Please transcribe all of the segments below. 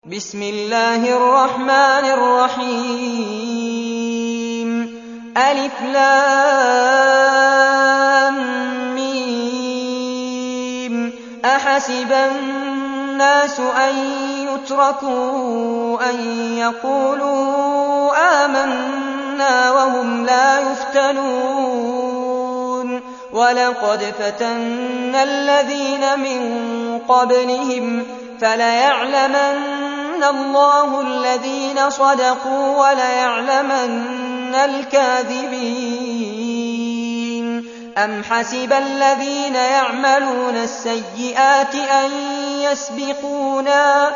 بسم الله الرحمن الرحيم ألف لام ميم أحسب الناس أن يتركوا أن يقولوا آمنا وهم لا يفتنون ولقد فتنا الذين من قبلهم فليعلمن الله الذين صدقوا وليعلمن الكاذبين أم حسب الذين يعملون السيئات أن يسبقونا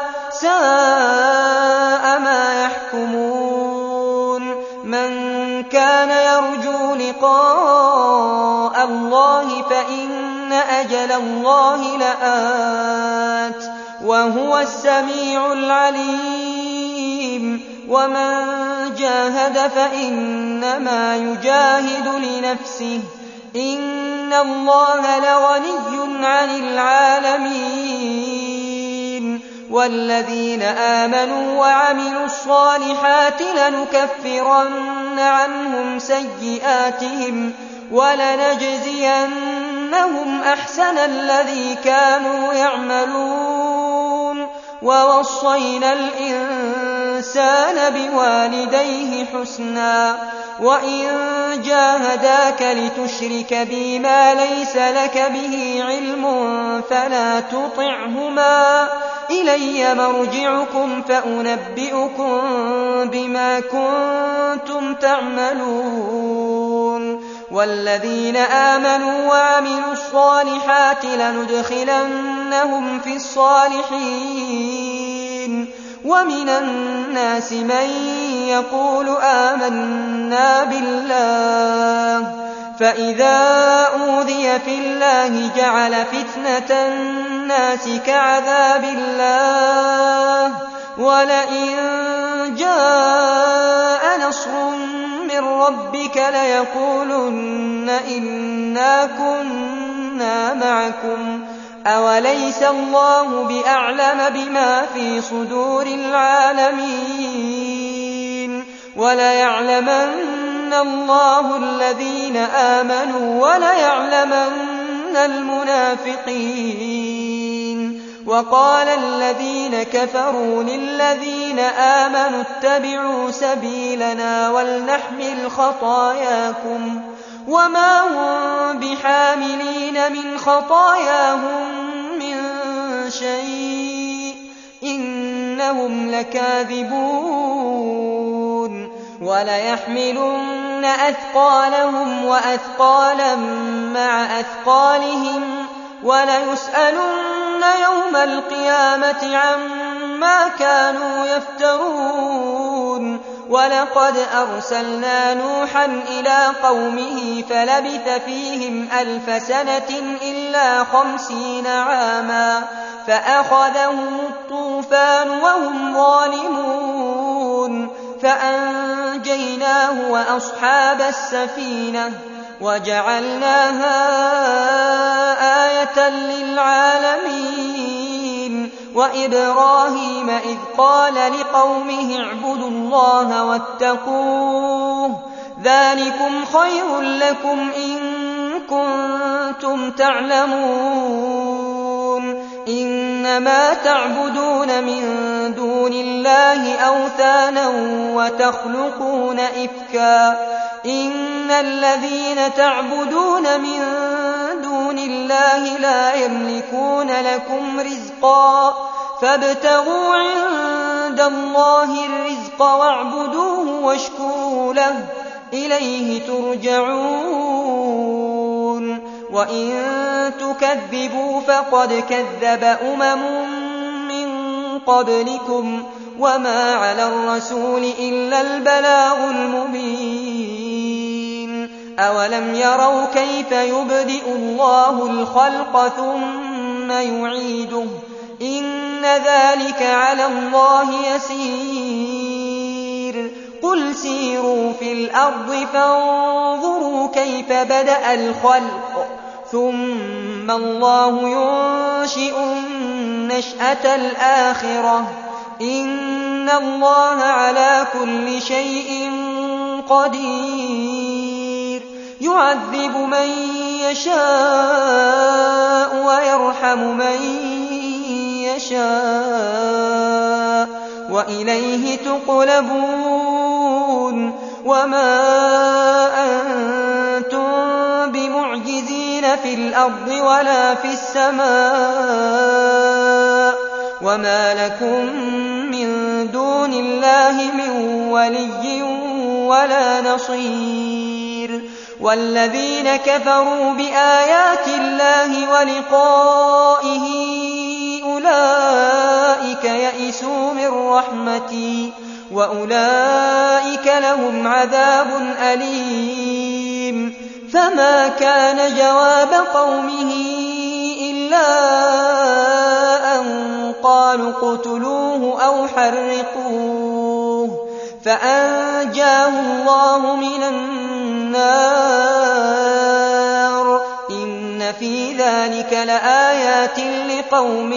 ساء ما يحكمون من كان يرجو لقاء الله فإن أجل الله لآت وهو السميع العليم ومن جاهد فإنما يجاهد لنفسه إن الله لغني عن العالمين والذين آمنوا وعملوا الصالحات لنكفرن عنهم سيئاتهم ولنجزينهم أحسن الذي كانوا يعملون ووصينا الإنسان بوالديه حسنا وإن جاهداك لتشرك بي ما ليس لك به علم فلا تطعهما إلي مرجعكم فأنبئكم بما كنتم تعملون والذين آمنوا وعملوا الصالحات لندخلنهم في الصالحين ومن الناس من يقول آمنا بالله فإذا أوذي في الله جعل فتنة الناس كعذاب الله ولئن جاء نصر من ربك ليقولن إنا كنا معكم أوليس الله بأعلم بما في صدور العالمين وليعلمن الله الذين آمنوا وليعلمن المنافقين وقال الذين كفروا للذين آمنوا اتبعوا سبيلنا ولنحمل خطاياكم وما هم بحاملين من خطاياهم من شيء إنهم لكاذبون وليحملن أثقالهم وأثقالا مع أثقالهم وليسألن يوم القيامة عما كانوا يفترون ولقد أرسلنا نوحا إلى قومه فلبث فيهم 1000 سنة إلا 50 عاما فأخذهم الطوفان وهم ظالمون فأنجيناه وأصحاب السفينة وجعلناها آية للعالمين وإبراهيم إذ قال لقومه اعبدوا الله واتقوه ذلكم خير لكم إن كنتم تعلمون إنما تعبدون من دون الله أوثانا وتخلقون إفكا إن الذين تعبدون من دون الله لا يملكون لكم رزقا فابتغوا عند الله الرزق واعبدوه واشكروا له إليه ترجعون وإن تكذبوا فقد كذب من قبلكم وما على الرسول إلا البلاغ المبين أولم يروا كيف يبدئ الله الخلق ثم يعيده إن ذلك على الله يسير قل سيروا في الأرض فانظروا كيف بدأ الخلق ثم الله ينشئ النشأة الآخرة إن إِنَّ اللَّهَ عَلَى كُلِّ شَيْءٍ قَدِيرٌ يُعَذِّبُ مَن يَشَاءُ وَيَرْحَمُ مَن يَشَاءُ وَإِلَيْهِ تُقْلَبُونَ وَمَا أَنتُم بِمُعْجِزِينَ فِي الْأَرْضِ وَلَا فِي السَّمَاءِ وَمَا لَكُم مِّن دُونِ اللَّهِ مِن وَلِيٍّ وَلَا نَصِيرٍ وَالَّذِينَ كَفَرُوا بِآيَاتِ اللَّهِ وَلِقَائِهِ أُولَئِكَ يَئِسُوا مِن رَّحْمَتِي وَأُولَئِكَ لَهُمْ عَذَابٌ أَلِيمٌ فَمَا كَانَ جَوَابَ قَوْمِهِ إِلَّا أَن قَالُوا اقْتُلُوهُ أَوْ حَرِّقُوهُ فَأَنجَاهُ اللَّهُ مِنَ النَّارِ إِنَّ فِي ذَلِكَ لَآيَاتٍ لِقَوْمٍ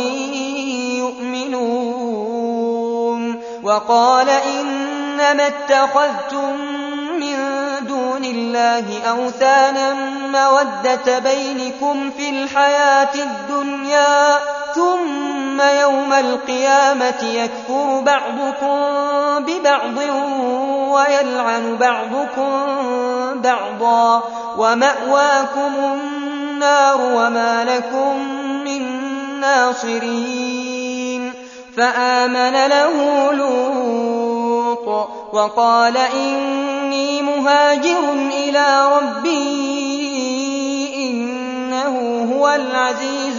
يُؤْمِنُونَ وَقَالَ إِنَّمَا اتَّخَذْتُم مِّن دُونِ اللَّهِ أَوْثَانًا مَّوَدَّةَ بَيْنِكُمْ فِي الْحَيَاةِ الدُّنْيَا ثُمَّ يَوْمَ الْقِيَامَةِ يَكْفُرُ بَعْضُكُم بِبَعْضٍ وَيَلْعَنُ بَعْضُكُم بَعْضًا وَمَأْوَاكُمُ النَّارُ وَمَا لَكُم مِّن نَّاصِرِينَ فَآمَنَ لَهُ لُوطٌ وَقَالَ إِنِّي مُهَاجِرٌ إِلَىٰ رَبِّي إِنَّهُ هُوَ الْعَزِيزُ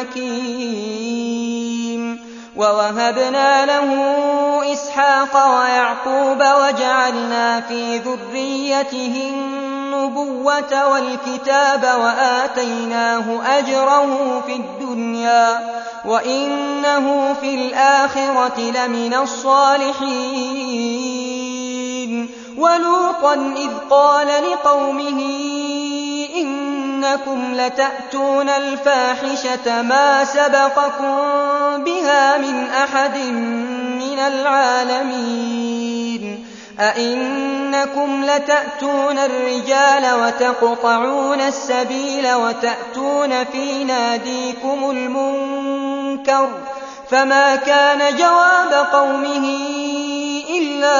الْحَكِيمُ وَوَهَبْنَا لَهُ إِسْحَاقَ وَيَعْقُوبَ وَجَعَلْنَا فِي ذُرِّيَّتِهِ النُّبُوَّةَ وَالْكِتَابَ وَآتَيْنَاهُ أَجْرَهُ فِي الدُّنْيَا وَإِنَّهُ فِي الْآخِرَةِ لَمِنَ الصَّالِحِينَ وَلُوطًا إِذْ قَالَ لِقَوْمِهِ إِنَّكُمْ لَتَأْتُونَ الْفَاحِشَةَ مَا سَبَقَكُم بِهَا مِنْ أَحَدٍ مِّنَ الْعَالَمِينَ أَئِنَّكُمْ لَتَأْتُونَ الرِّجَالَ وَتَقْطَعُونَ السَّبِيلَ وَتَأْتُونَ فِي نَادِيكُمُ الْمُنكَرَ فَمَا كَانَ جَوَابَ قَوْمِهِ إِلَّا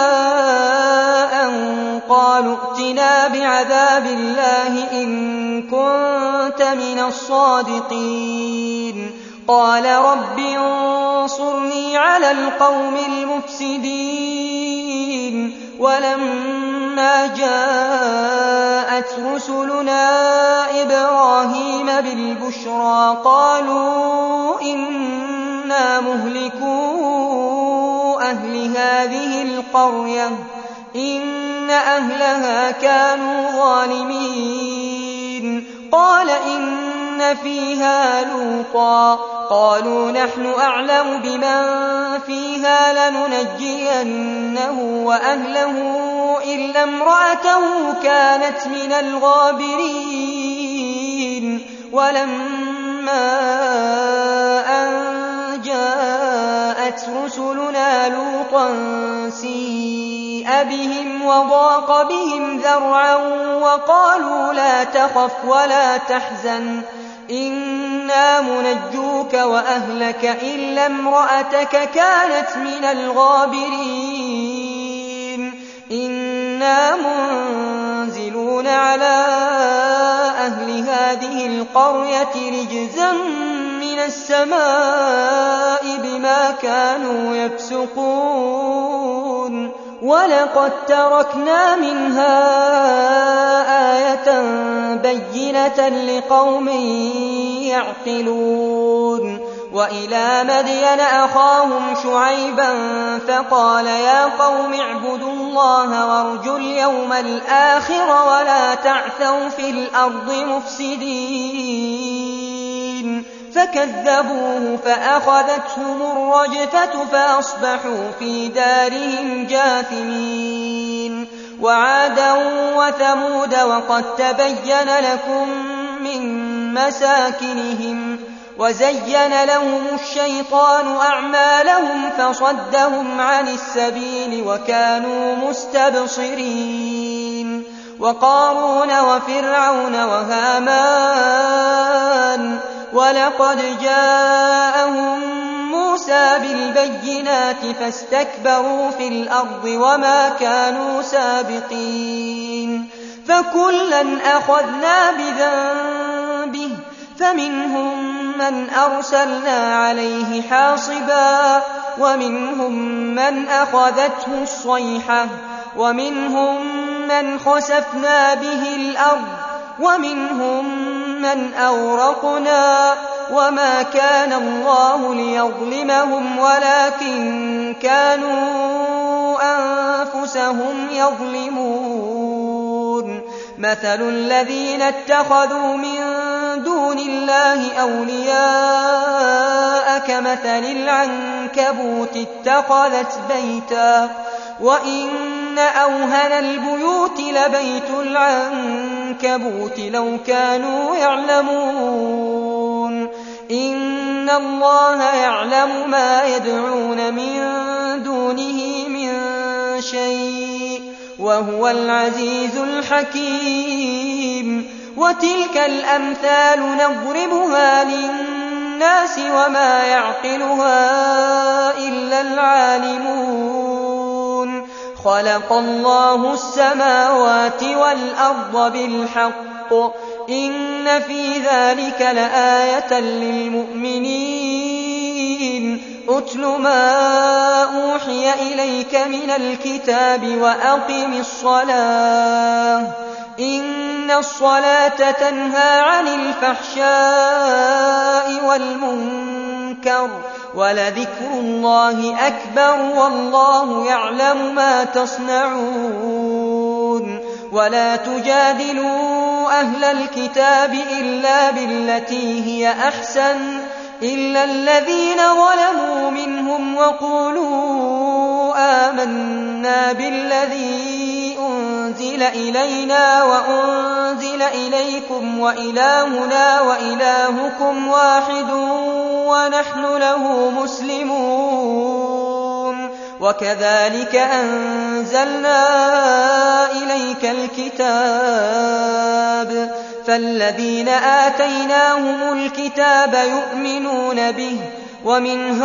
أَن قَالُوا ائْتِنَا بِعَذَابِ اللَّهِ إِن كُنتَ مِنَ الصَّادِقِينَ قَالَ رَبِّ انصُرْنِي عَلَى الْقَوْمِ الْمُفْسِدِينَ وَلَمَّا جَاءَتْ رُسُلُنَا إِبْرَاهِيمَ بِالْبُشْرَىٰ قَالُوا إِنَّا مُهْلِكُو أَهْلِ هَٰذِهِ الْقَرْيَةِ إِنَّ أَهْلَهَا كَانُوا ظَالِمِينَ قَالَ إِنَّ فِيهَا لُوطًا قَالُوا نَحْنُ أَعْلَمُ بِمَن فِيهَا لَنُنَجِّيَنَّهُ وَأَهْلَهُ إِلَّا امْرَأَتَهُ كَانَتْ مِنَ الْغَابِرِينَ وَلَمَّا أَن جَاءَتْ رُسُلُنَا لُوطًا سِيءَ بِهِمْ وَضَاقَ بِهِمْ ذَرْعًا وَقَالُوا لَا تَخَفْ وَلَا تَحْزَنْ إِنَّا مُنَجُّوكَ وَأَهْلَكَ إِلَّا امْرَأَتَكَ كَانَتْ مِنَ الْغَابِرِينَ إِنَّا مُنزِلُونَ عَلَىٰ أَهْلِ هَٰذِهِ الْقَرْيَةِ رِجْزًا مِّنَ السَّمَاءِ بِمَا كَانُوا يَفْسُقُونَ وَلَقَدْ تَرَكْنَا مِنْهَا آيَةً بَيِّنَةً لِقَوْمٍ يَعْقِلُونَ وَإِلَىٰ مَدْيَنَ أَخَاهُمْ شُعَيْبًا فَقَالَ يَا قَوْمِ اعْبُدُوا اللَّهَ وَارْجُوا الْيَوْمَ الْآخِرَ وَلَا تَعْثَوْا فِي الْأَرْضِ مُفْسِدِينَ فَكَذَّبُوهُ فَأَخَذَتْهُمُ الرَّجْفَةُ فَأَصْبَحُوا فِي دَارِهِمْ جَاثِمِينَ وَعَادًا وَثَمُودَ وَقَد تَّبَيَّنَ لَكُم مِّن مَّسَاكِنِهِمْ وزين لهم الشيطان أعمالهم فصدهم عن السبيل وكانوا مستبصرين وقارون وفرعون وهامان ولقد جاءهم موسى بالبينات فاستكبروا في الأرض وما كانوا سابقين فكلا أخذنا بذنبه فمنهم من أرسلنا عليه حاصبا ومنهم من أخذته الصيحة ومنهم من خسفنا به الأرض ومنهم من أورقنا وما كان الله ليظلمهم ولكن كانوا أنفسهم يظلمون مثل الذين اتخذوا من دون الله أولياء كمثل العنكبوت اتخذت بيتا وإن أوهن البيوت لبيت العنكبوت لو كانوا يعلمون إن الله يعلم ما يدعون من دونه من شيء وهو العزيز الحكيم وتلك الأمثال نضربها للناس وما يعقلها إلا العالمون خلق الله السماوات والأرض بالحق إن في ذلك لآية للمؤمنين أتل ما أوحي إليك من الكتاب وأقم الصلاة إن الصلاة تنهى عن الفحشاء والمنكر ولذكر الله أكبر والله يعلم ما تصنعون ولا تجادلوا أهل الكتاب إلا بالتي هي أحسن إلا الذين ظلموا منهم وقولوا آمنا بالذي أنزل إلينا وأنزل إليكم وإلهنا وإلهكم واحد ونحن له مسلمون وكذلك أنزلنا إليك الكتاب فالذين آتيناهم الكتاب يؤمنون به ومن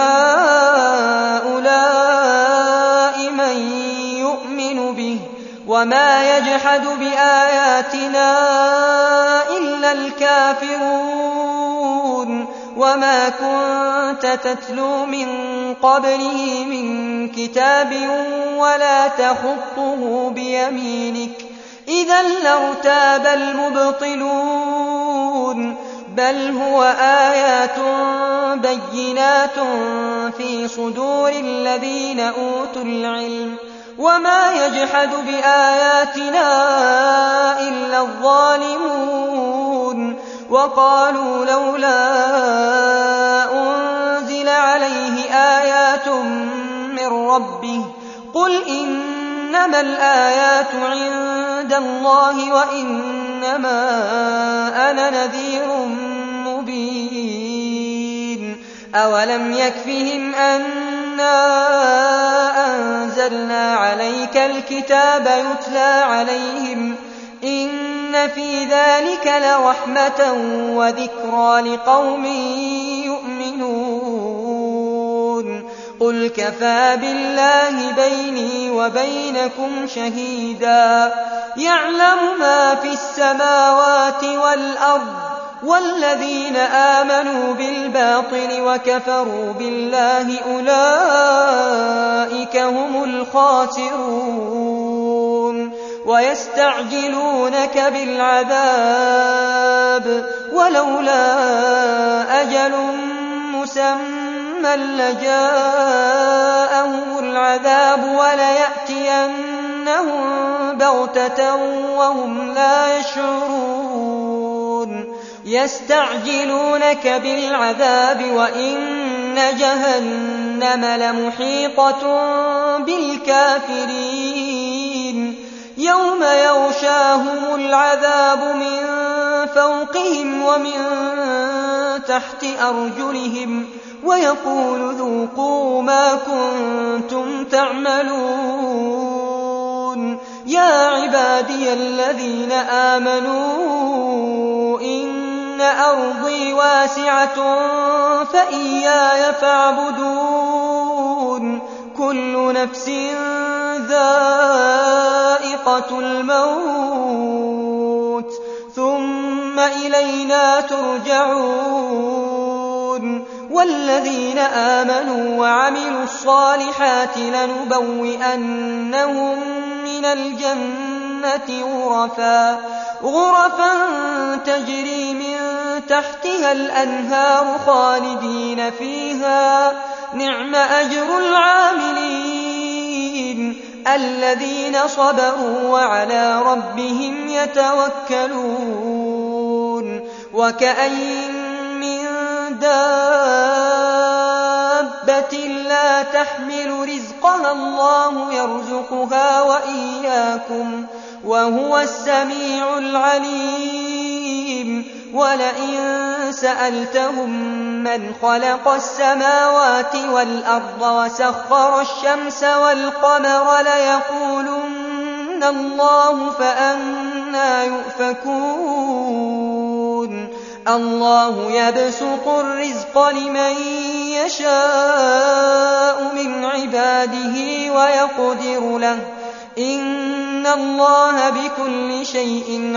هؤلاء من يؤمن به وما يجحد بآياتنا إلا الكافرون وما كنت تتلو من قبله من كتاب ولا تخطه بيمينك إذا لارتاب المبطلون بل هو آيات بينات في صدور الذين أوتوا العلم وما يجحد بآياتنا إلا الظالمون وقالوا لولا أنزل عليه آيات من ربه قل إنما الآيات عند الله وإنما أنا نذير مبين أولم يكفهم أنا أنزلنا عليك الكتاب يتلى عليهم إن في ذلك لرحمة وذكرى لقوم يؤمنون قل كفى بالله بيني وبينكم شهيدا يعلم ما في السماوات والأرض والذين آمنوا بالباطل وكفروا بالله أولئك هم الخاسرون ويستعجلونك بالعذاب ولولا أجل مسمى لجاءهم العذاب وليأتينهم بغتة وهم لا يشعرون يستعجلونك بالعذاب وإن جهنم لمحيطة بالكافرين يوم يغشاهم العذاب من فوقهم ومن تحت أرجلهم ويقول ذوقوا ما كنتم تعملون يا عبادي الذين آمنوا إن أرضي واسعة فإياي فاعبدون كل نفس ذائقة الموت ثم إلينا ترجعون والذين آمنوا وعملوا الصالحات لنبوئنهم من الجنة غرفا تجري من تحتها الأنهار خالدين فيها نعم أجر العاملين الذين صبروا وعلى ربهم يتوكلون وكأين من دابة لا تحمل رزقها الله يرزقها وإياكم وهو السميع العليم ولئن سألتهم من خلق السماوات والأرض وسخر الشمس والقمر ليقولن الله فأنى يؤفكون الله يبسط الرزق لمن يشاء من عباده ويقدر له إن الله بكل شيء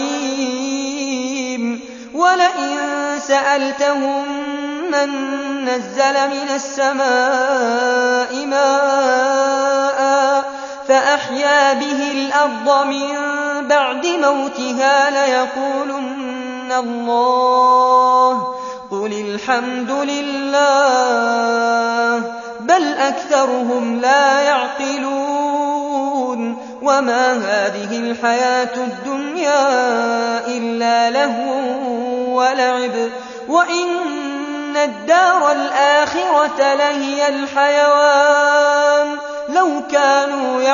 عليم ولئن سألتهم من نزل من السماء ماء فأحيا به الأرض من بعد موتها ليقولن الله قل الحمد لله بل أكثرهم لا يعقلون وما هذه الحياة الدنيا إلا لهو ولعب وإن الدار الآخرة لهي الحيوان لو كانوا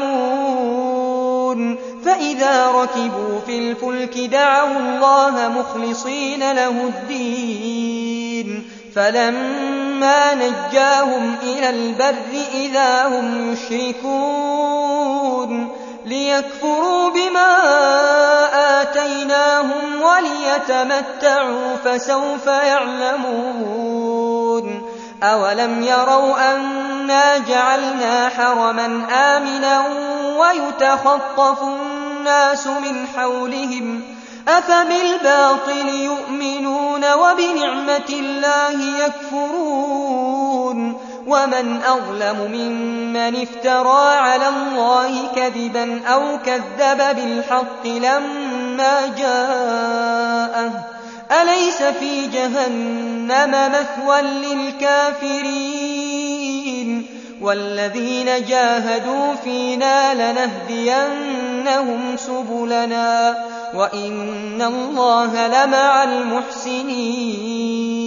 يعلمون فإذا ركبوا في الفلك دعوا الله مخلصين له الدين فلما نجاهم إلى البر إذا هم يشركون ليكفروا بما آتيناهم وليتمتعوا فسوف يعلمون أولم يروا أنا جعلنا حرما آمنا ويتخطف الناس من حولهم أفبالباطل يؤمنون وبنعمة الله يكفرون ومن أظلم ممن افترى على الله كذبا أو كذب بالحق لما جاءه أليس في جهنم مثوى للكافرين والذين جاهدوا فينا لنهدينهم سبلنا وإن الله لمع المحسنين